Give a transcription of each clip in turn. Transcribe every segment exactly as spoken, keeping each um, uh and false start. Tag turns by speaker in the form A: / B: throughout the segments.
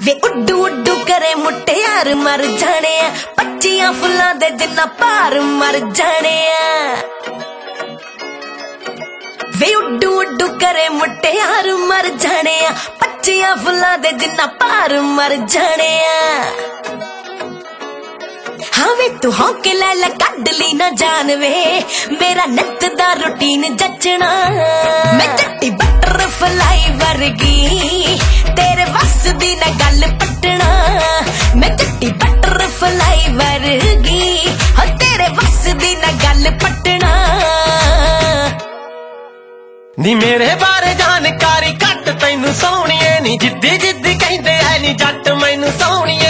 A: वे उड्डू उड्डू करे मुटियार मर जाने आ, पच्चियां फुल्लां दे जिन्ना पार मर जाने आ। वे उड्डू उड्डू करे मुटियार मर जाने आ, पच्चियां फुल्लां दे जिन्ना पार मर जाने आ। हाँ वे तू हौके लै लै कड्ड ली ना जान वे, मेरा नित दा रूटीन जचना। मैं चट्टी बटरफ्लाई वर्गी, तेरे वस दी ना गल पटना। मैं चट्टी बटरफ्लाई वर्गी, हो तेरे वस दी ना गल पटना।
B: नी मेरे बारे जानकारी घट तैनू सोहणीए, नी जिद्दी जिद्दी कहंदे ऐ नी जट मैनू सोहणीए।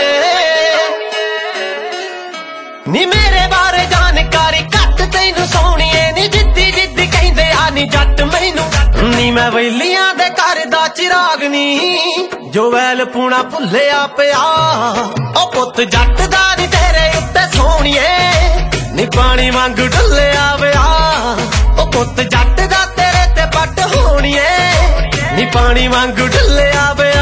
B: नी मेरे बारे जानकारी घट तैनू सोहणीए, नी जिद्दी जिद्दी कहंदे आ नी जट मैनू। नी मैं वैलियां दे घर दा चिराग नी, जो वैल पूना भुल्लिया पिया। ओ पुत्त जट दा नी तेरे उत्ते सोहणीए, नी पानी वांग ढुल्लिया पिया। ओ पुत्त जट दा तेरे ते पट होणीए, नी पानी वांग ढुल्लिया पिया।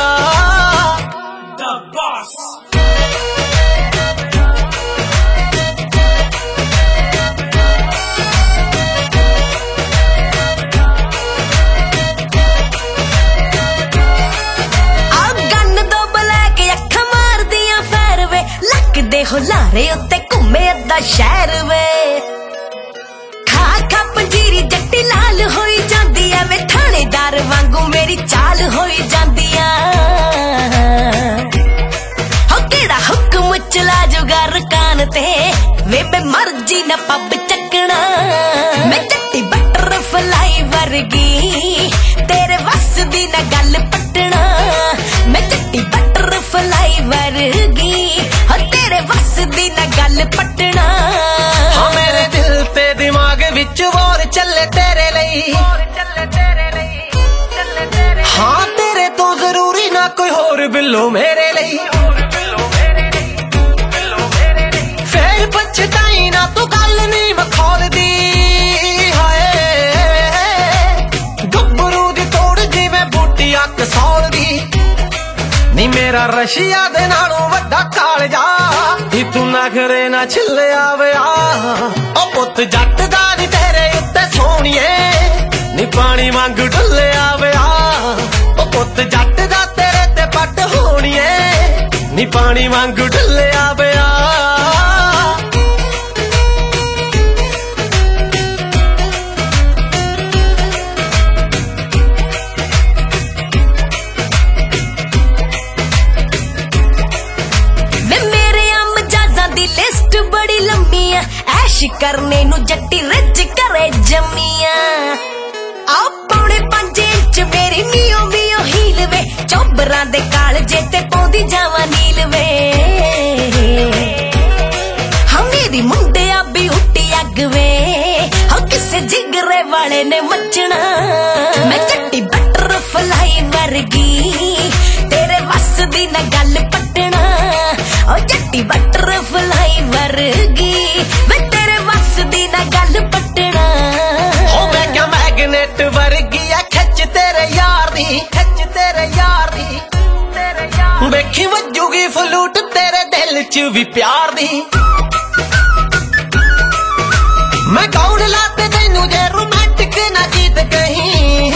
A: हो लारे उत्ते घूमे अद्धा शहर वे, खा खा पंजीरी जट्टी लाल होई जांदी आ। वे थानेदार वांगू मेरी चाल होई जांदी आ। हो केड़ा हुक्म चला जुगार कान ते, वे मैं मर्जी ना पब चकना। मैं चट्टी बटरफ्लाई वर्गी, तेरे वस दी ना गल पटना। मैं चट्टी बटरफ्लाई वर्गी, हो तेरे वस दी ना गल पटना।
B: हाँ मेरे दिल ते दिमाग विच वोर चले तेरे लई, हाँ तेरे तो जरूरी ना कोई होर बिल्लो मेरे लई। फिर पछताई ना तू गल नी मखौल दी, हाय गब्बरू दी तोड़ जिवें बूटियां कसौल दी। नी मेरा रशिया दे नालों वड्डा कालजा, नी तू नखरे ना छिल्लिया विया। ओ पुत्त जट दा नी तेरे उत्ते सोहणीए, नी पानी वांग ढुल्लिया विया। ओ पुत्त जट दा तेरे ते पट होणीए, नी पानी वांग ढुल्लिया विया।
A: ऐश करने नू जट्टी रज करे जमिया। आओ पौने पंज इंच मेरी मियो मियो हील वे, चौबरां दे कालजे ते पौंदी जावा नील वे। हाँ मेरी मुंडिया भी उठी अग वे, हाँ किसे जिगरे वाले ने मचना। मैं चट्टी बटरफ्लाई वर्गी, तेरे वस दी ना गल पटना। ओ चट्टी बटरफ्लाई वर्गी, मैं तेरे वस दी ना गल पटना।
B: हो मैं क्या मैगनेट वर्गी आ, खिच तेरे यार दी, खिच तेरे यार दी। वेखी वजूगी फलूट तेरे दिल च भी प्यार दी। मैं कौन लाते तैनू जे रोमांटिक ना गीत कहीं,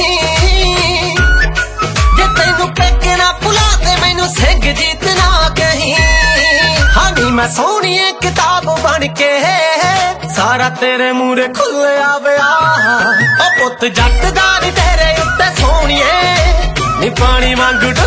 B: जे तैनू पेके ना भुलाते मैनू सिंह जीत ना कहीं। हाँ नी मैं सोहणीए किताब बन के, सारा तेरे मूरे खुल्लिया विया। ओ पुत्त जट दा नी तेरे उत्ते सोहणीए, नी पानी वांग